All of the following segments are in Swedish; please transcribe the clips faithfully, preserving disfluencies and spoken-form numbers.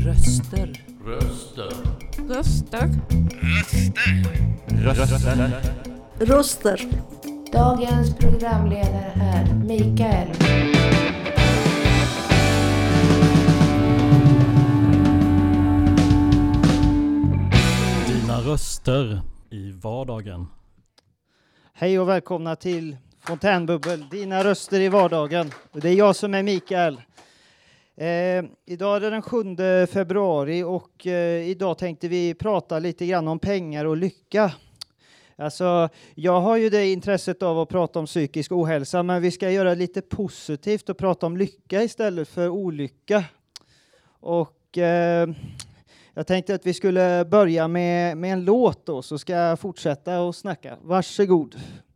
Röster. Röster. Röster. Röster. Röster. Röster. Dagens programledare är Mikael. Dina röster i vardagen. Hej och välkomna till Fontänbubbel, dina röster i vardagen. Och det är jag som är Mikael. Eh, idag är det den sjunde februari och eh, idag tänkte vi prata lite grann om pengar och lycka. Alltså, jag har ju det intresset av att prata om psykisk ohälsa, men vi ska göra lite positivt och prata om lycka istället för olycka. Och eh, jag tänkte att vi skulle börja med, med en låt då, så ska jag fortsätta och snacka. Varsågod.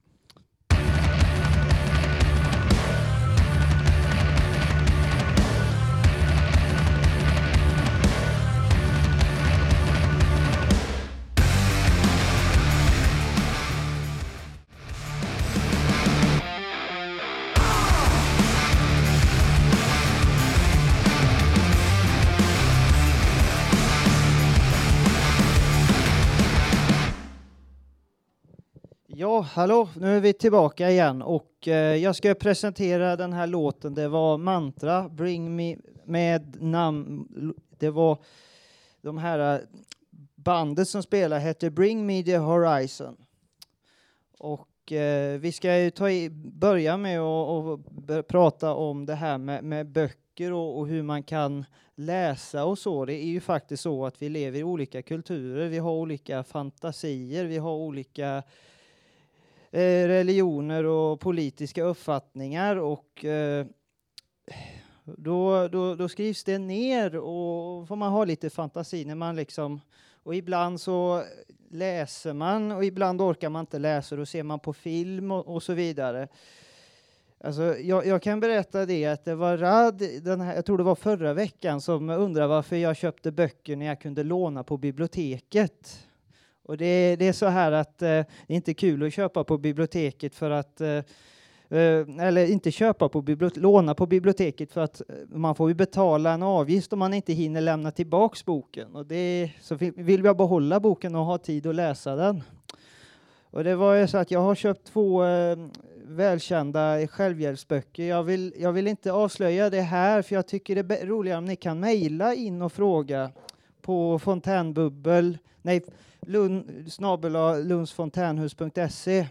Ja, hallå, nu är vi tillbaka igen och eh, jag ska presentera den här låten. Det var Mantra, Bring Me, med namn, det var de här bandet som spelar hette Bring Me The Horizon. Och eh, vi ska ju ta i, börja med att prata om det här med, med böcker och, och hur man kan läsa och så. Det är ju faktiskt så att vi lever i olika kulturer, vi har olika fantasier, vi har olika religioner och politiska uppfattningar och eh, då, då, då skrivs det ner och får man ha lite fantasi när man liksom, och ibland så läser man och ibland orkar man inte läsa, då ser man på film och, och så vidare. Alltså, jag, jag kan berätta det att det var Rad, den här, jag tror det var förra veckan, som undrade varför jag köpte böcker när jag kunde låna på biblioteket. Och det, det är så här att eh, det är inte kul att köpa på biblioteket för att, eh, eller inte köpa på biblioteket, låna på biblioteket för att man får ju betala en avgift om man inte hinner lämna tillbaks boken. Och det, så vill jag behålla boken och ha tid att läsa den. Och det var ju så att jag har köpt två eh, välkända självhjälpsböcker. Jag vill, jag vill inte avslöja det här för jag tycker det är roligare om ni kan mejla in och fråga på fontänbubbel, nej, Lund, snabel-a lundsfontänhus punkt se.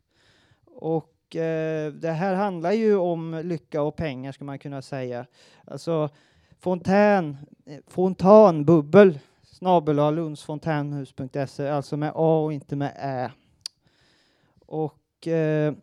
Och eh, det här handlar ju om lycka och pengar ska man kunna säga. Alltså fontän, fontanbubbel, snabel-a lundsfontänhus punkt se, alltså med A och inte med Ä. Och eh,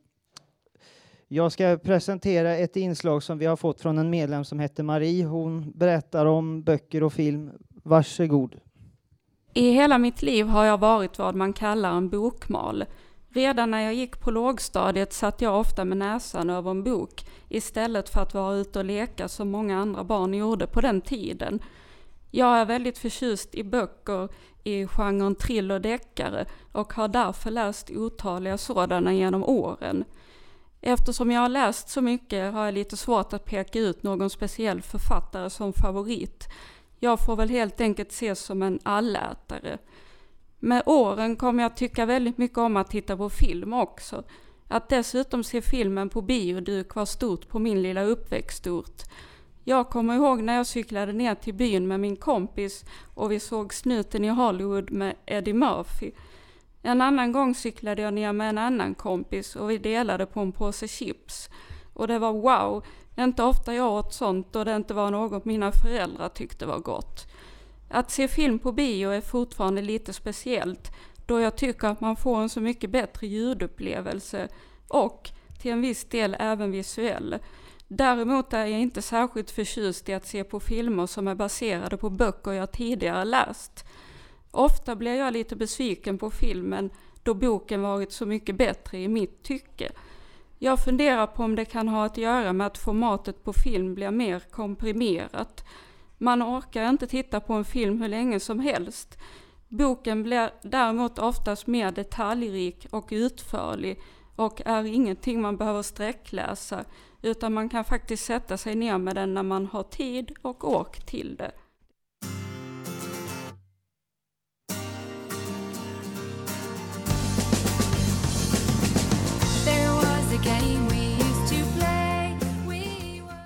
jag ska presentera ett inslag som vi har fått från en medlem som heter Marie. Hon berättar om böcker och film. Varsågod. I hela mitt liv har jag varit vad man kallar en bokmal. Redan när jag gick på lågstadiet satt jag ofta med näsan över en bok istället för att vara ute och leka som många andra barn gjorde på den tiden. Jag är väldigt förtjust i böcker i genren thriller-deckare och har därför läst otaliga sådana genom åren. Eftersom jag har läst så mycket har jag lite svårt att peka ut någon speciell författare som favorit. Jag får väl helt enkelt ses som en allätare. Med åren kommer jag tycka väldigt mycket om att titta på film också. Att dessutom se filmen på bioduk var stort på min lilla uppväxtort. Jag kommer ihåg när jag cyklade ner till byn med min kompis och vi såg Snuten i Hollywood med Eddie Murphy. En annan gång cyklade jag ner med en annan kompis och vi delade på en påse chips. Och det var wow, inte ofta jag åt sånt och det inte var något mina föräldrar tyckte var gott. Att se film på bio är fortfarande lite speciellt då jag tycker att man får en så mycket bättre ljudupplevelse och till en viss del även visuell. Däremot är jag inte särskilt förtjust i att se på filmer som är baserade på böcker jag tidigare läst. Ofta blir jag lite besviken på filmen då boken varit så mycket bättre i mitt tycke. Jag funderar på om det kan ha att göra med att formatet på film blir mer komprimerat. Man orkar inte titta på en film hur länge som helst. Boken blir däremot oftast mer detaljrik och utförlig och är ingenting man behöver sträckläsa, utan man kan faktiskt sätta sig ner med den när man har tid och ork till det. game we used to play. We were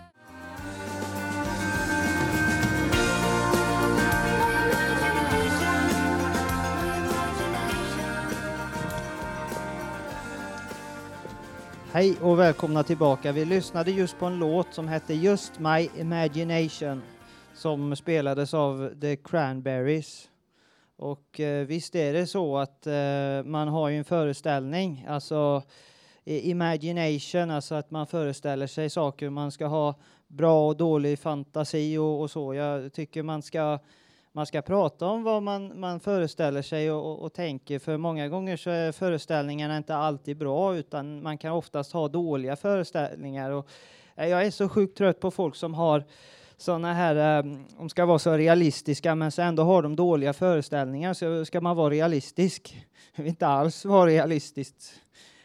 Hej och välkomna tillbaka. Vi lyssnade just på en låt som hette Just My Imagination som spelades av The Cranberries. Och eh, visst är det så att eh, man har ju en föreställning, alltså i- imagination, alltså att man föreställer sig saker, man ska ha bra och dålig fantasi och, och så. Jag tycker man ska, man ska prata om vad man, man föreställer sig och, och, och tänker, för många gånger så är föreställningarna inte alltid bra, utan man kan oftast ha dåliga föreställningar. Och eh, jag är så sjukt trött på folk som har sådana här, um, de ska vara så realistiska men så ändå har de dåliga föreställningar, så ska man vara realistisk. Det vill inte alls vara realistiskt.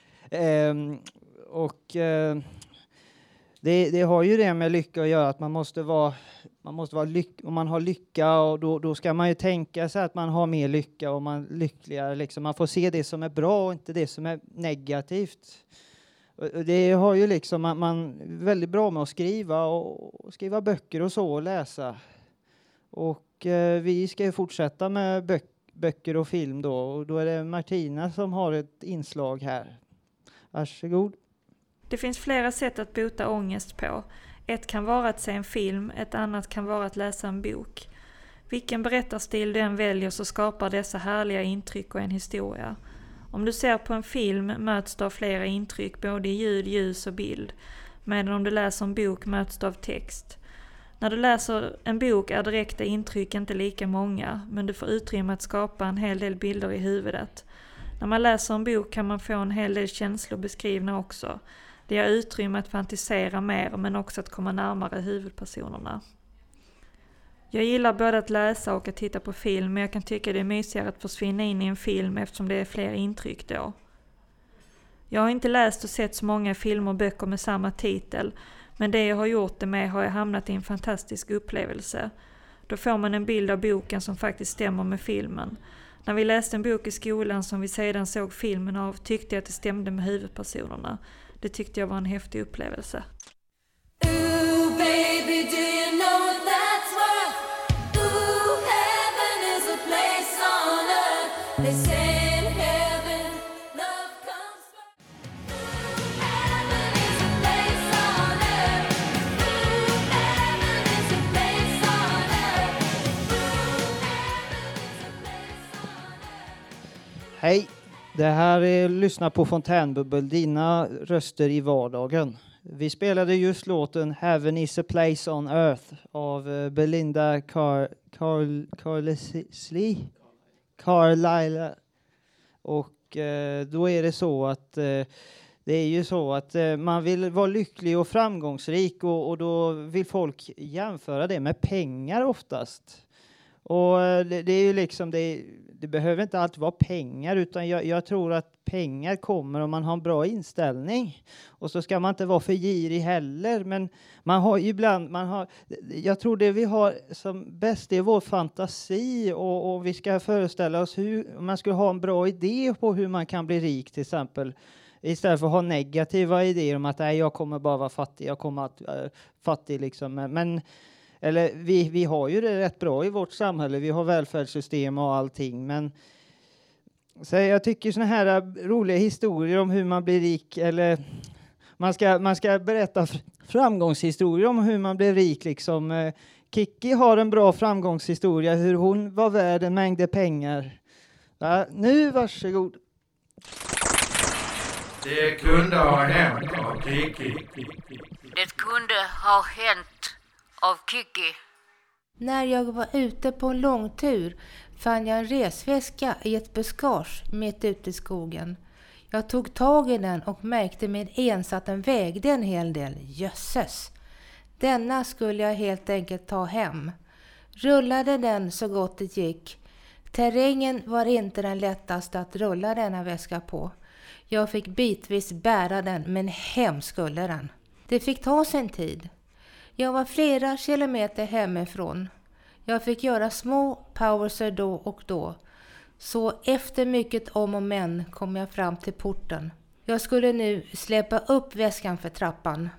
Um, och uh, det, det har ju det med lycka att göra, att man måste vara, man måste vara lyck, om man har lycka, och då, då ska man ju tänka sig att man har mer lycka och man lyckligare liksom. Man får se det som är bra och inte det som är negativt. Och det har ju liksom man, man är väldigt bra med att skriva och, och skriva böcker och så och läsa. Och eh, vi ska ju fortsätta med böck, böcker och film då, och då är det Martina som har ett inslag här. Varsågod. Det finns flera sätt att bota ångest på. Ett kan vara att se en film, ett annat kan vara att läsa en bok. Vilken berättarstil du än väljer så skapar dessa härliga intryck och en historia. Om du ser på en film möts du av flera intryck, både i ljud, ljus och bild. Medan om du läser en bok möts du av text. När du läser en bok är direkta intryck inte lika många, men du får utrymme att skapa en hel del bilder i huvudet. När man läser en bok kan man få en hel del känslor beskrivna också. Det ger utrymme att fantisera mer, men också att komma närmare huvudpersonerna. Jag gillar både att läsa och att titta på film, men jag kan tycka det är mysigare att försvinna in i en film eftersom det är fler intryck då. Jag har inte läst och sett så många filmer och böcker med samma titel, men det jag har gjort det med har jag hamnat i en fantastisk upplevelse. Då får man en bild av boken som faktiskt stämmer med filmen. När vi läste en bok i skolan som vi sedan såg filmen av tyckte jag att det stämde med huvudpersonerna. Det tyckte jag var en häftig upplevelse. Ooh, baby, do you know what that's worth? Ooh, heaven is a place on earth. They say in heaven, love comes first. Ooh, heaven is a place on earth. Ooh, heaven is a place on earth. Ooh, heaven is a place on earth. Hej, det här är Lyssna på Fontänbubbel, dina röster i vardagen. Vi spelade just låten Heaven is a place on earth av uh, Belinda Car Carl Carlisle Carlisle. Och uh, då är det så att uh, det är ju så att uh, man vill vara lycklig och framgångsrik, och, och då vill folk jämföra det med pengar oftast. Och uh, det, det är ju liksom det, det behöver inte alltid vara pengar, utan jag, jag tror att pengar kommer om man har en bra inställning. Och så ska man inte vara för girig heller, men man har ju ibland, man har, jag tror det vi har som bäst är vår fantasi, och, och vi ska föreställa oss hur man skulle ha en bra idé på hur man kan bli rik till exempel. Istället för att ha negativa idéer om att nej, jag kommer bara vara fattig, jag kommer att äh, fattig liksom. Men eller vi, vi har ju det rätt bra i vårt samhälle, vi har välfärdssystem och allting, men så jag tycker såna här roliga historier om hur man blir rik, eller man ska, man ska berätta framgångshistorier om hur man blir rik liksom. Kiki har en bra framgångshistoria hur hon var värd en mängd pengar. Ja, nu varsågod. Det kunde ha hänt av Kiki. Det kunde ha hänt av Kiki. När jag var ute på en långtur fann jag en resväska i ett buskage mitt ute i skogen. Jag tog tag i den och märkte med ens att den vägde en hel del. Jösses! Denna skulle jag helt enkelt ta hem. Rullade den så gott det gick. Terrängen var inte den lättaste att rulla denna väska på. Jag fick bitvis bära den, men hem skulle den. Det fick ta sin tid. Jag var flera kilometer hemifrån. Jag fick göra små pauser då och då. Så efter mycket om och men kom jag fram till porten. Jag skulle nu släppa upp väskan för trappan.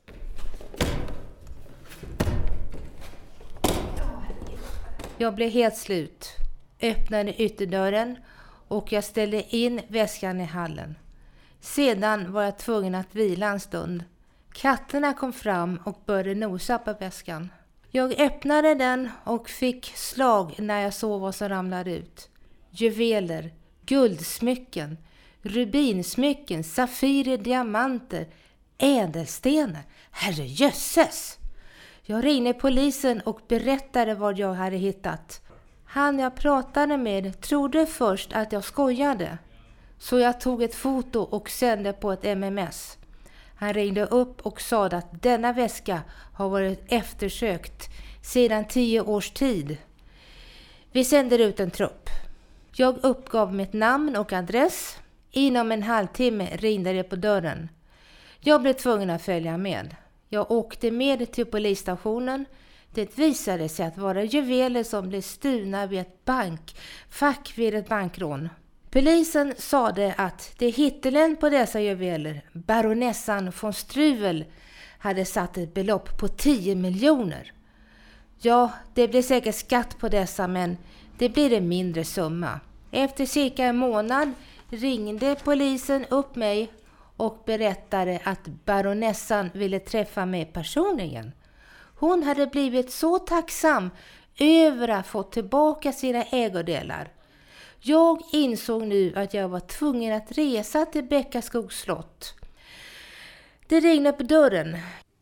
Jag blev helt slut, öppnade ytterdörren och jag ställde in väskan i hallen. Sedan var jag tvungen att vila en stund. Katterna kom fram och började nosa på väskan. Jag öppnade den och fick slag när jag såg vad som ramlade ut. Juveler, guldsmycken, rubinsmycken, safirer, diamanter, ädelstenar. Herre jösses! Jag ringde polisen och berättade vad jag hade hittat. Han jag pratade med trodde först att jag skojade. Så jag tog ett foto och sände på ett M M S. Han ringde upp och sa att denna väska har varit eftersökt sedan tio års tid. Vi sänder ut en trupp. Jag uppgav mitt namn och adress. Inom en halvtimme ringde det på dörren. Jag blev tvungen att följa med. Jag åkte med till polisstationen. Det visade sig att vara juveler som blev stulna vid ett bankfack vid ett bankrån. Polisen sade att det hittelen på dessa juveler, baronessan von Struvel, hade satt ett belopp på tio miljoner. Ja, det blev säkert skatt på dessa, men det blir en mindre summa. Efter cirka en månad ringde polisen upp mig och berättade att baronessan ville träffa mig personligen. Hon hade blivit så tacksam över att få tillbaka sina ägodelar. Jag insåg nu att jag var tvungen att resa till Bäckaskogs slott. Det ringde på dörren.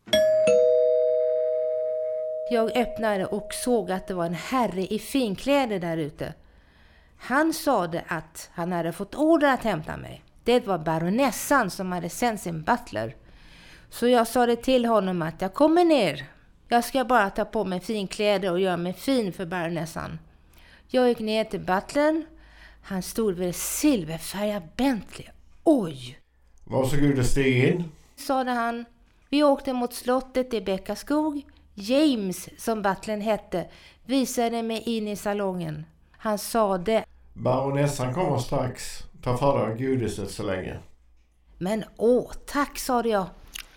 Jag öppnade och såg att det var en herre i finkläder där ute. Han sade att han hade fått order att hämta mig. Det var baronessan som hade sänt sin butler. Så jag sa det till honom att jag kommer ner. Jag ska bara ta på mig finkläder och göra mig fin för baronessan. Jag gick ner till butlern. Han stod vid silverfärgad Bentley. Oj! Varsågod och stig in, sade han. Vi åkte mot slottet i Bäckaskog. James, som butlern hette, visade mig in i salongen. Han sade: baronessan kommer strax. Ta för dig godiset så länge. Men åh, tack, sade jag.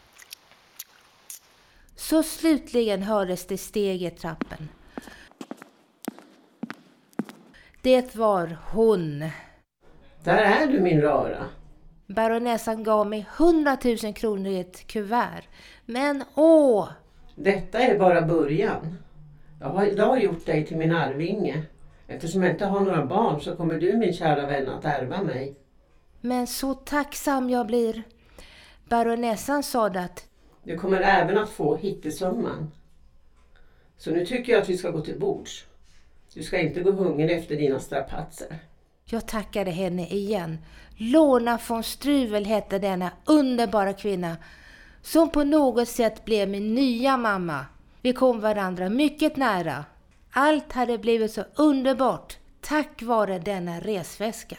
Så slutligen hördes det steg i trappen. Det var hon. Där är du, min rara. Baronessan gav mig hundratusen kronor i ett kuvert. Men åh! Detta är bara början. Jag har idag gjort dig till min arvinge. Eftersom jag inte har några barn så kommer du, min kära vän, att ärva mig. Men så tacksam jag blir. Baronessan sa att du kommer även att få hittesumman. Så nu tycker jag att vi ska gå till bords. Du ska inte gå hungrig efter dina strapatser. Jag tackade henne igen. Lorna von Struvel hette denna underbara kvinna som på något sätt blev min nya mamma. Vi kom varandra mycket nära. Allt hade blivit så underbart tack vare denna resväska.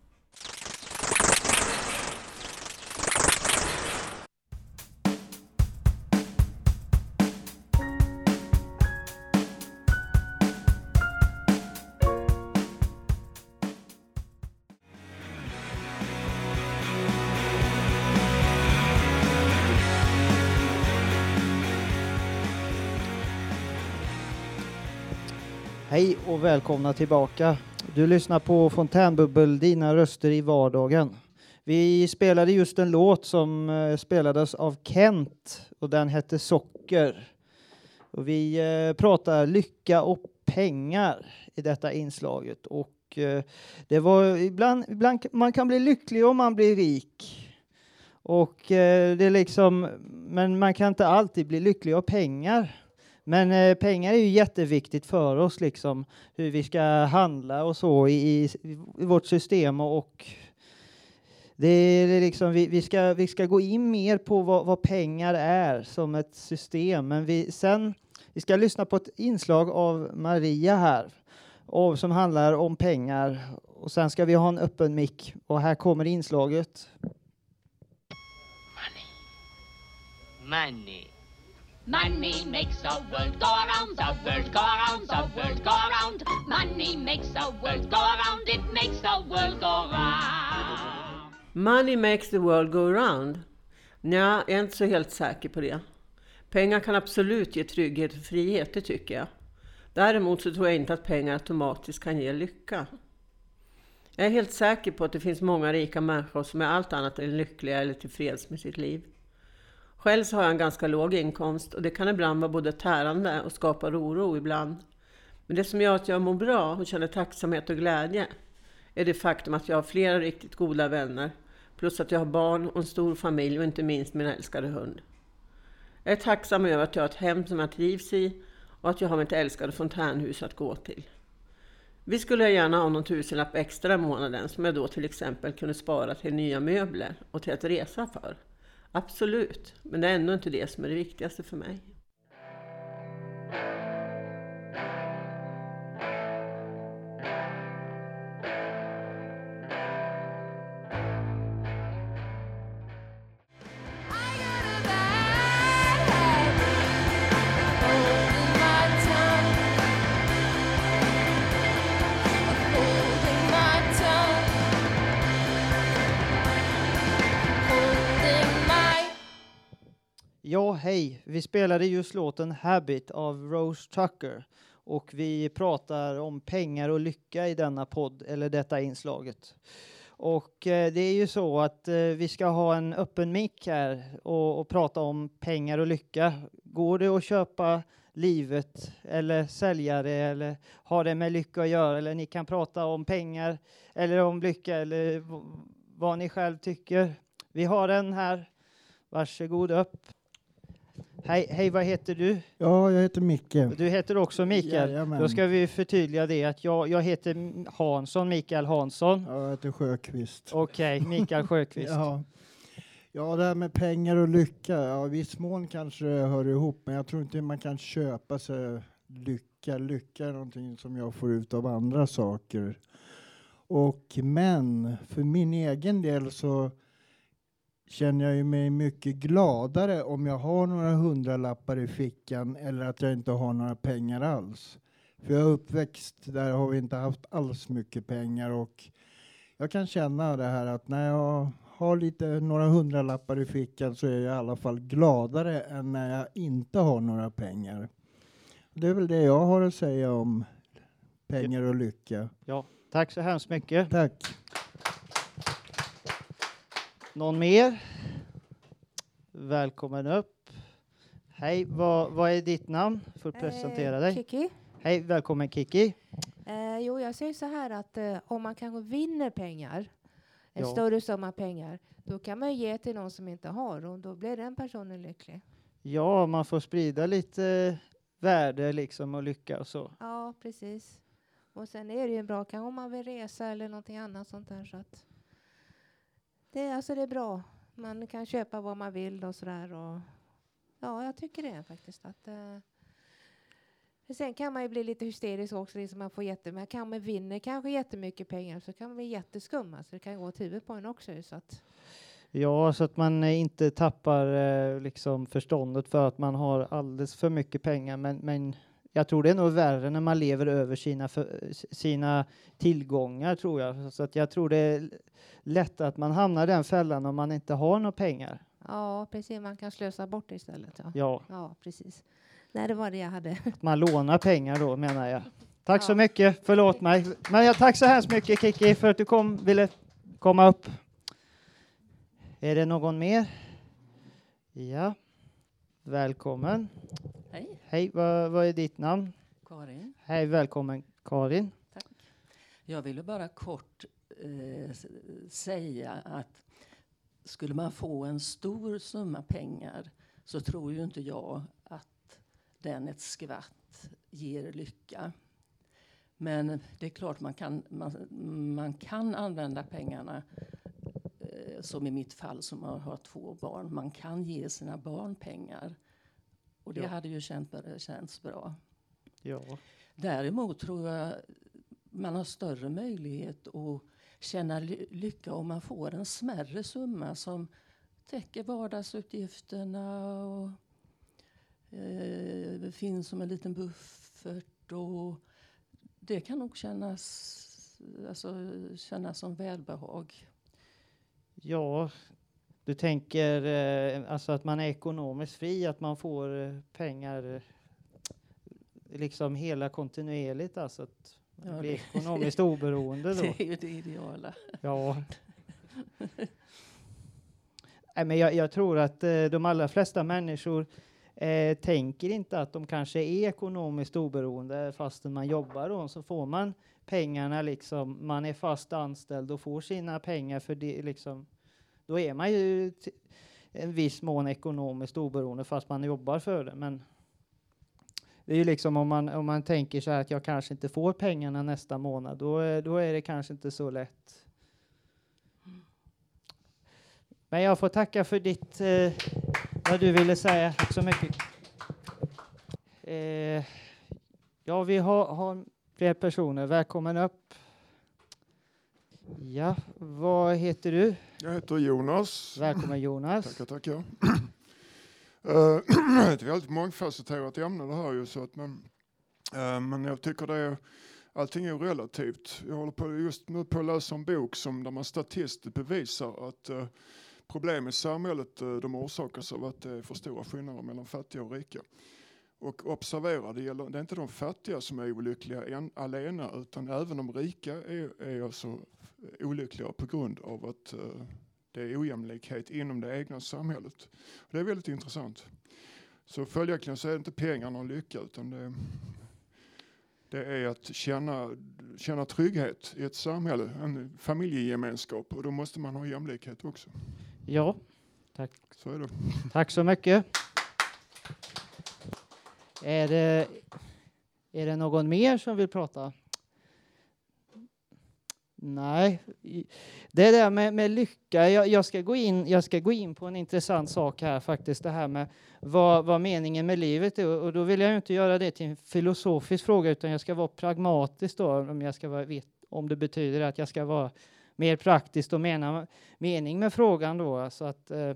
Hej och välkomna tillbaka. Du lyssnar på Fontänbubbel, dina röster i vardagen. Vi spelade just en låt som eh, spelades av Kent och den hette Socker. Och vi eh, pratar lycka och pengar i detta inslaget. Och eh, det var ibland, ibland man kan bli lycklig om man blir rik. Och eh, det är liksom, men man kan inte alltid bli lycklig av pengar. Men eh, pengar är ju jätteviktigt för oss, liksom, hur vi ska handla och så i, i, i vårt system. Och, och det är liksom, vi, vi, ska, vi ska gå in mer på vad, vad pengar är som ett system. Men vi, sen, vi ska lyssna på ett inslag av Maria här och, som handlar om pengar. Och sen ska vi ha en öppen mick. Och här kommer inslaget. Money. Money. Money makes the world go around, the world go around, the world go around. Money makes the world go around, it makes the world go round. Money makes the world go round. Nej, jag är inte så helt säker på det. Pengar kan absolut ge trygghet och frihet, det tycker jag. Däremot så tror jag inte att pengar automatiskt kan ge lycka. Jag är helt säker på att det finns många rika människor som är allt annat än lyckliga eller tillfreds med sitt liv. Själv så har jag en ganska låg inkomst och det kan ibland vara både tärande och skapa oro ibland. Men det som gör att jag mår bra och känner tacksamhet och glädje är det faktum att jag har flera riktigt goda vänner. Plus att jag har barn och en stor familj och inte minst min älskade hund. Jag är tacksam över att jag har ett hem som jag trivs i och att jag har mitt älskade fontänhus att gå till. Vi skulle gärna ha någon tusenlapp extra i månaden som jag då till exempel kunde spara till nya möbler och till att resa för. Absolut, men det är ändå inte det som är det viktigaste för mig. Ja, hej. Vi spelade just låten Habit av Rose Tucker. Och vi pratar om pengar och lycka i denna podd, eller detta inslaget. Och eh, det är ju så att eh, vi ska ha en öppen mick här och, och prata om pengar och lycka. Går det att köpa livet eller sälja det eller ha det med lycka att göra? Eller ni kan prata om pengar eller om lycka eller v- vad ni själv tycker. Vi har en här. Varsågod upp. Hej, hej, vad heter du? Ja, jag heter Micke. Du heter också Mikael. Jajamän. Då ska vi förtydliga det att jag, jag heter Hansson, Mikael Hansson. Ja, jag heter Sjöqvist. Okej, okay, Mikael Sjöqvist. ja. ja, det här med pengar och lycka. Ja, viss mån kanske det hör ihop, men jag tror inte man kan köpa sig lycka. Lycka är någonting som jag får ut av andra saker. Och men, för min egen del så känner jag ju mig mycket gladare om jag har några hundralappar i fickan eller att jag inte har några pengar alls. För jag är uppväxt där har vi inte haft alls mycket pengar och jag kan känna det här att när jag har lite några hundralappar i fickan så är jag i alla fall gladare än när jag inte har några pengar. Det är väl det jag har att säga om pengar och lycka. Ja, tack så hemskt mycket. Tack. Någon mer? Välkommen upp. Hej, vad, vad är ditt namn? Får du presentera eh, dig. Kiki. Hej, välkommen Kiki. Eh, jo, jag säger så här att eh, om man kanske vinner pengar, en Ja. större summa pengar, då kan man ge till någon som inte har och då blir den personen lycklig. Ja, man får sprida lite värde liksom och lycka och så. Ja, precis. Och sen är det ju bra, kanske om man vill resa eller någonting annat sånt där. Så att det, är, alltså det är bra. Man kan köpa vad man vill och sådär. Och ja, jag tycker det faktiskt. Att, eh, sen kan man ju bli lite hysterisk också. Liksom man får jätte, men kan man vinna kanske jättemycket pengar så kan man bli jätteskum. Alltså det kan gå åt huvudet på en också. Så att Ja, så att man eh, inte tappar eh, liksom förståndet för att man har alldeles för mycket pengar. Men, men jag tror det är nog värre när man lever över sina, för, sina tillgångar, tror jag. Så att jag tror det är lätt att man hamnar i den fällan om man inte har några pengar. ja, precis. Man kan slösa bort det istället. Ja, Ja, ja precis. Nej, det var det jag hade. att man lånar pengar då, menar jag. Tack Ja. så mycket, förlåt mig. Men jag tack så hemskt mycket Kiki för att du kom, ville komma upp. Är det någon mer? Ja, välkommen. Hej, Hej, vad, vad är ditt namn? Karin. Hej, välkommen Karin. Tack. Jag ville bara kort eh, s- säga att skulle man få en stor summa pengar så tror ju inte jag att den ett skvatt ger lycka. Men det är klart man kan, man, man kan använda pengarna eh, som i mitt fall som har, har två barn. Man kan ge sina barn pengar. Och det Ja. hade ju känt, känts bra. Ja. Däremot tror jag man har större möjlighet att känna ly- lycka om man får en smärre summa som täcker vardagsutgifterna och eh, finns som en liten buffert. Och det kan nog kännas, alltså, kännas som välbehag. Ja, du tänker eh, alltså att man är ekonomiskt fri, att man får eh, pengar eh, liksom hela kontinuerligt, alltså att man Ja, blir det- ekonomiskt oberoende då. Det är ju det ideala. Ja. Nej, men jag, jag tror att eh, de allra flesta människor eh, tänker inte att de kanske är ekonomiskt oberoende fastän man jobbar då, så får man pengarna liksom, man är fast anställd och får sina pengar för det liksom, då är man ju t- en viss mån ekonomiskt oberoende fast man jobbar för det. Men det är ju liksom om man, om man tänker så här att jag kanske inte får pengarna nästa månad, då, är- då är det kanske inte så lätt. Men jag får tacka för ditt, eh, vad du ville säga. Tack så mycket. Eh, ja, vi har, har fler personer. Välkommen upp. Ja, vad heter du? Jag heter Jonas. Välkommen Jonas. Tackar, tackar. Eh, det är ett väldigt mångfacetterat ämne det här ju, så att man, eh, men jag tycker det är, allting är relativt. Jag håller på just nu på att läsa en bok som där man statistiskt bevisar att uh, problem i samhället uh, de orsakas av att det är för stora skillnader mellan fattiga och rika. Och observera, det, gäller, det är inte de fattiga som är olyckliga en, alena, utan även de rika är, är alltså olyckliga på grund av att uh, det är ojämlikhet inom det egna samhället. Och det är väldigt intressant. Så följaktligen så är det inte pengar någon lycka, utan det, det är att känna, känna trygghet i ett samhälle, en familjegemenskap, och då måste man ha jämlikhet också. Ja, tack. Så är det. Tack så mycket. Är det, är det någon mer som vill prata? Nej, det där med, med lycka, jag, jag, ska gå in, jag ska gå in på en intressant sak här faktiskt, det här med vad, vad meningen med livet är, och då vill jag ju inte göra det till en filosofisk fråga, utan jag ska vara pragmatisk då, om jag ska vara, vet, om det betyder att jag ska vara mer praktiskt och mena mening med frågan då, så att eh,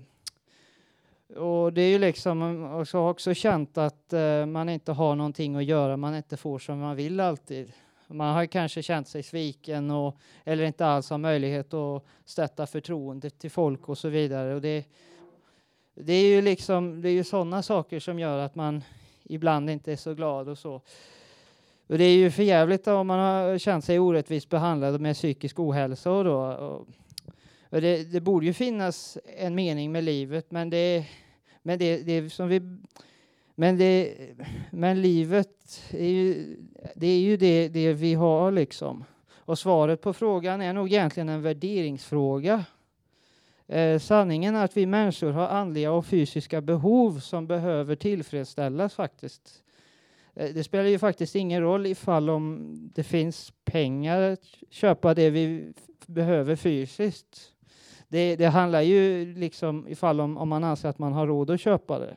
och det är ju liksom, och så har jag också känt att eh, man inte har någonting att göra, man inte får som man vill alltid. Man har kanske känt sig sviken och, eller inte alls har möjlighet att sätta förtroende till folk och så vidare. Och det, det är ju liksom, det är ju sådana saker som gör att man ibland inte är så glad och så. Och det är ju för jävligt om man har känt sig orättvist behandlad med psykisk ohälsa och då. Och, och det, det borde ju finnas en mening med livet, men det, men det, det som vi... Men, det, men livet är ju, det är ju det, det vi har liksom. Och svaret på frågan är nog egentligen en värderingsfråga. Eh, sanningen är att vi människor har andliga och fysiska behov som behöver tillfredsställas faktiskt. Eh, det spelar ju faktiskt ingen roll ifall om det finns pengar att köpa det vi f- behöver fysiskt. Det, det handlar ju liksom ifall om, om man anser att man har råd att köpa det.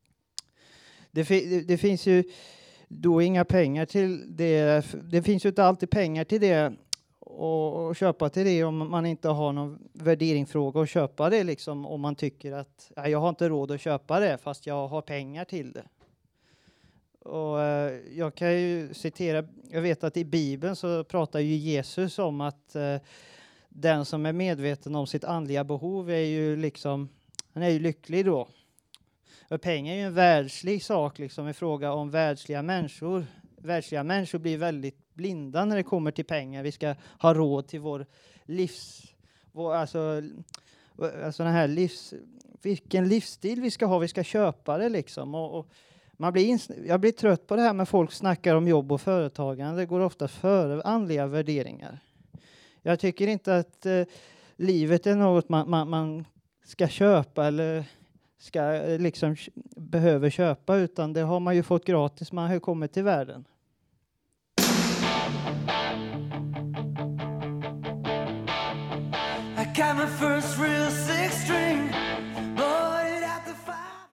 Det, det, det finns ju då inga pengar till det. Det finns ju inte alltid pengar till det och, och köpa till det om man inte har någon värderingsfråga att köpa det liksom, om man tycker att ja, jag har inte råd att köpa det fast jag har pengar till det. Och eh, jag kan ju citera, jag vet att i Bibeln så pratar ju Jesus om att eh, den som är medveten om sitt andliga behov är ju liksom, han är ju lycklig då. Och pengar är ju en världslig sak liksom, i fråga om världsliga människor. Världsliga människor blir väldigt blinda när det kommer till pengar. Vi ska ha råd till vår livs... Vår, alltså, alltså den här livs... Vilken livsstil vi ska ha. Vi ska köpa det liksom. Och, och man blir ins- jag blir trött på det här med folk snackar om jobb och företagande. Det går ofta före andliga värderingar. Jag tycker inte att eh, livet är något man, man, man ska köpa eller... ska liksom behöver köpa, utan det har man ju fått gratis, man har ju kommit till världen. I got my first real six string, bought it at the five.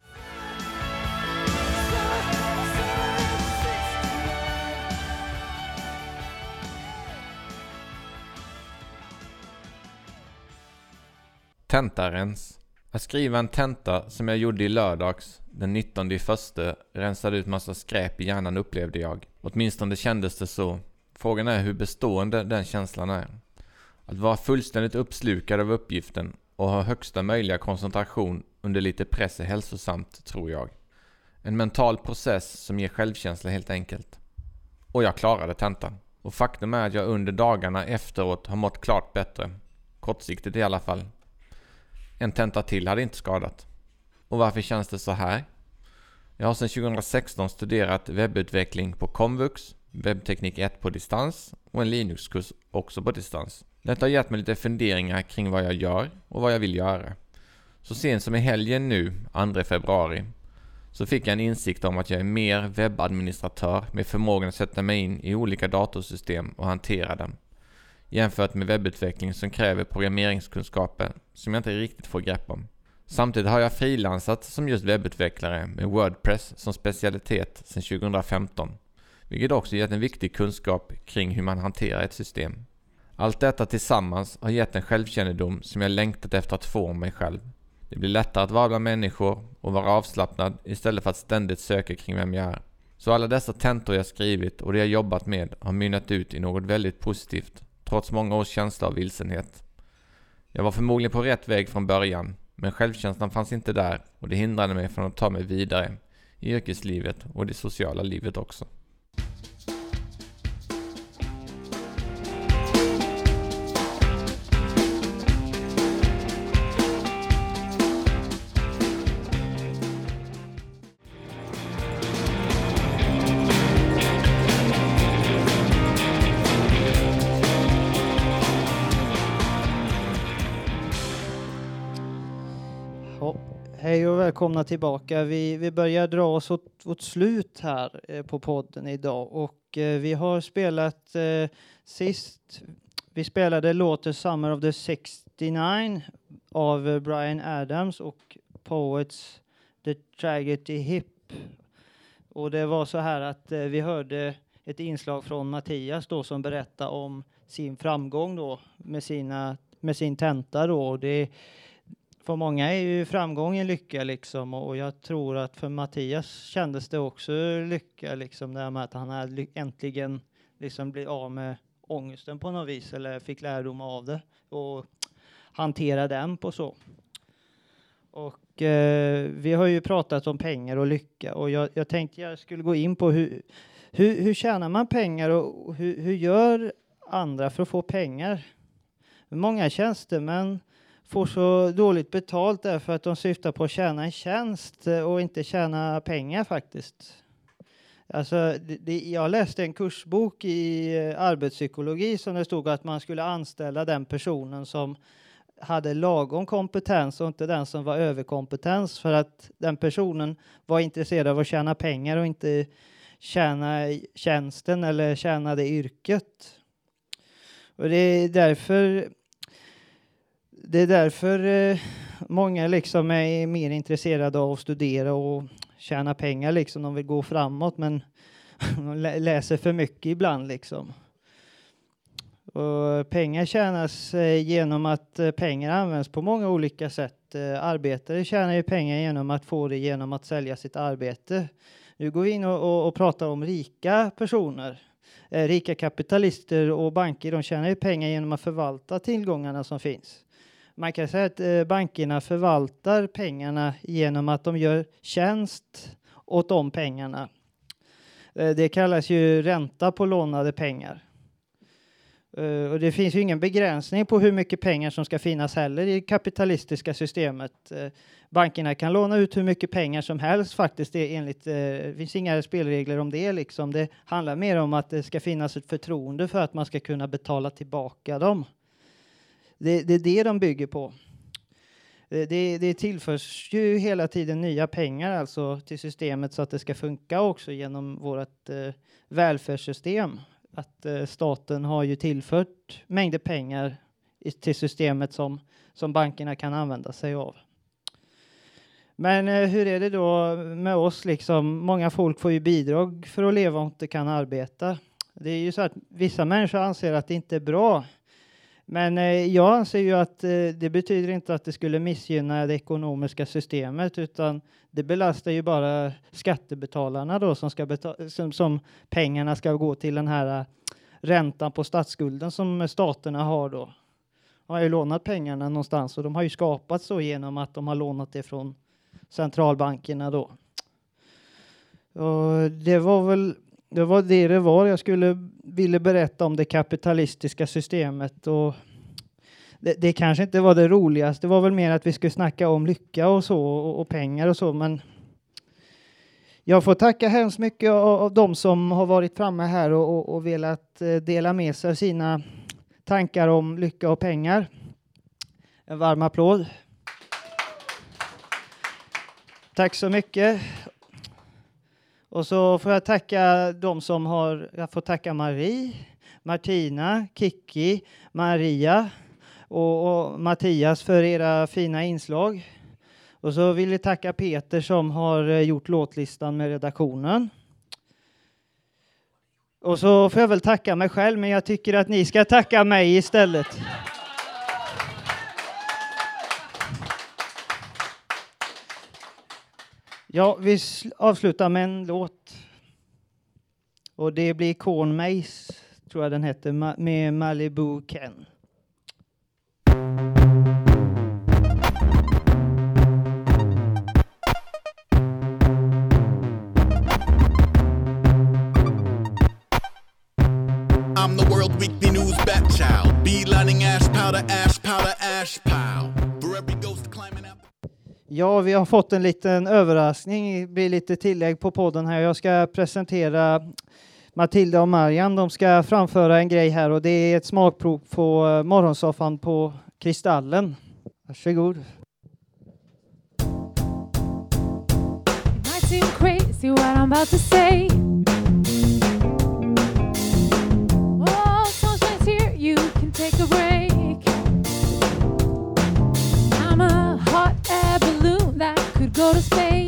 Tentarens. Att skriva en tenta som jag gjorde i lördags, den nittonde i första, rensade ut massa skräp i hjärnan upplevde jag. Åtminstone kändes det så. Frågan är hur bestående den känslan är. Att vara fullständigt uppslukad av uppgiften och ha högsta möjliga koncentration under lite press är hälsosamt, tror jag. En mental process som ger självkänsla helt enkelt. Och jag klarade tentan. Och faktum är att jag under dagarna efteråt har mått klart bättre. Kortsiktigt i alla fall. En tenta till hade inte skadat. Och varför känns det så här? Jag har sedan tjugohundrasexton studerat webbutveckling på Komvux, webbteknik ett på distans och en Linux-kurs också på distans. Detta har gett mig lite funderingar kring vad jag gör och vad jag vill göra. Så sent som i helgen nu, andra februari, så fick jag en insikt om att jag är mer webbadministratör med förmågan att sätta mig in i olika datorsystem och hantera dem. Jämfört med webbutveckling som kräver programmeringskunskaper som jag inte riktigt får grepp om. Samtidigt har jag frilansat som just webbutvecklare med WordPress som specialitet sedan tjugohundrafemton. Vilket också gett en viktig kunskap kring hur man hanterar ett system. Allt detta tillsammans har gett en självkännedom som jag längtat efter att få om mig själv. Det blir lättare att vara bland människor och vara avslappnad istället för att ständigt söka kring vem jag är. Så alla dessa tentor jag skrivit och det jag jobbat med har mynnat ut i något väldigt positivt, trots många års känsla av vilsenhet. Jag var förmodligen på rätt väg från början, men självkänslan fanns inte där och det hindrade mig från att ta mig vidare i yrkeslivet och det sociala livet också. Hej och välkomna tillbaka. Vi, vi börjar dra oss åt, åt slut här eh, på podden idag. Och eh, vi har spelat eh, sist, vi spelade låten Summer of the sextionio av eh, Bryan Adams och Poets The Tragedy Hip. Och det var så här att eh, vi hörde ett inslag från Mattias då som berättade om sin framgång då med, sina, med sin tenta då. Och det för många är ju framgången lycka liksom, och jag tror att för Mattias kändes det också lycka liksom, där med att han hade äntligen liksom blivit av med ångesten på något vis eller fick lärdom av det och hantera den på så. Och eh, vi har ju pratat om pengar och lycka och jag, jag tänkte jag skulle gå in på hur, hur, hur tjänar man pengar och hur, hur gör andra för att få pengar? Många tjänstemän får så dåligt betalt därför att de syftar på att tjäna en tjänst och inte tjäna pengar faktiskt. Alltså, det, det, jag läste en kursbok i arbetspsykologi som det stod att man skulle anställa den personen som hade lagom kompetens och inte den som var överkompetens, för att den personen var intresserad av att tjäna pengar och inte tjäna tjänsten eller tjäna det yrket. Och det är därför Det är därför eh, många liksom är mer intresserade av att studera och tjäna pengar liksom. De vill gå framåt men de läser för mycket ibland liksom. Och pengar tjänas eh, genom att eh, pengar används på många olika sätt. Eh, arbetare tjänar ju pengar genom att få det genom att sälja sitt arbete. Nu går vi in och, och, och pratar om rika personer. Eh, rika kapitalister och banker, de tjänar ju pengar genom att förvalta tillgångarna som finns. Man kan säga att eh, bankerna förvaltar pengarna genom att de gör tjänst åt de pengarna. Eh, det kallas ju ränta på lånade pengar. Uh, och det finns ju ingen begränsning på hur mycket pengar som ska finnas heller i det kapitalistiska systemet. Uh, bankerna kan låna ut hur mycket pengar som helst faktiskt. Det, enligt, uh, det finns inga spelregler om det. Liksom. Det handlar mer om att det ska finnas ett förtroende för att man ska kunna betala tillbaka dem. Det, det är det de bygger på. Uh, det, det tillförs ju hela tiden nya pengar alltså till systemet så att det ska funka också genom vårt uh, välfärdssystem. Att eh, staten har ju tillfört mängder pengar i, till systemet som, som bankerna kan använda sig av. Men eh, hur är det då med oss? Liksom? Många folk får ju bidrag för att leva och inte kan arbeta. Det är ju så att vissa människor anser att det inte är bra. Men eh, jag anser ju att eh, det betyder inte att det skulle missgynna det ekonomiska systemet, utan det belastar ju bara skattebetalarna då som, ska betala, som, som pengarna ska gå till den här uh, räntan på statsskulden som staterna har då. har ju lånat pengarna någonstans och de har ju skapats så genom att de har lånat det från centralbankerna då. Och det var väl det var det det var. Jag skulle ville berätta om det kapitalistiska systemet och det, det kanske inte var det roligaste. Det var väl mer att vi skulle snacka om lycka och så och, och pengar och så, men jag får tacka hemskt mycket av, av de som har varit framme här och, och, och velat eh, dela med sig av sina tankar om lycka och pengar. En varm applåd. Tack så mycket. Och så får jag tacka de som har, jag får tacka Marie, Martina, Kiki, Maria och, och Mattias för era fina inslag. Och så vill jag tacka Peter som har gjort låtlistan med redaktionen. Och så får jag väl tacka mig själv, men jag tycker att ni ska tacka mig istället. Ja, vi avslutar med en låt. Och det blir Corn Maze, tror jag den heter, med Malibu Ken. I'm the World Weekly News bat child. Beelining ash powder, ash powder, ash pile. For every ghost climbing up. Ja, vi har fått en liten överraskning. Det blir lite tillägg på podden här. Jag ska presentera Matilda och Marian. De ska framföra en grej här och det är ett smakprov på morgonsoffan på Kristallen. Varsågod. It might seem crazy what I'm about to say. Oh, sunshine's here, you can take a break. I'm a hot air balloon that could go to space.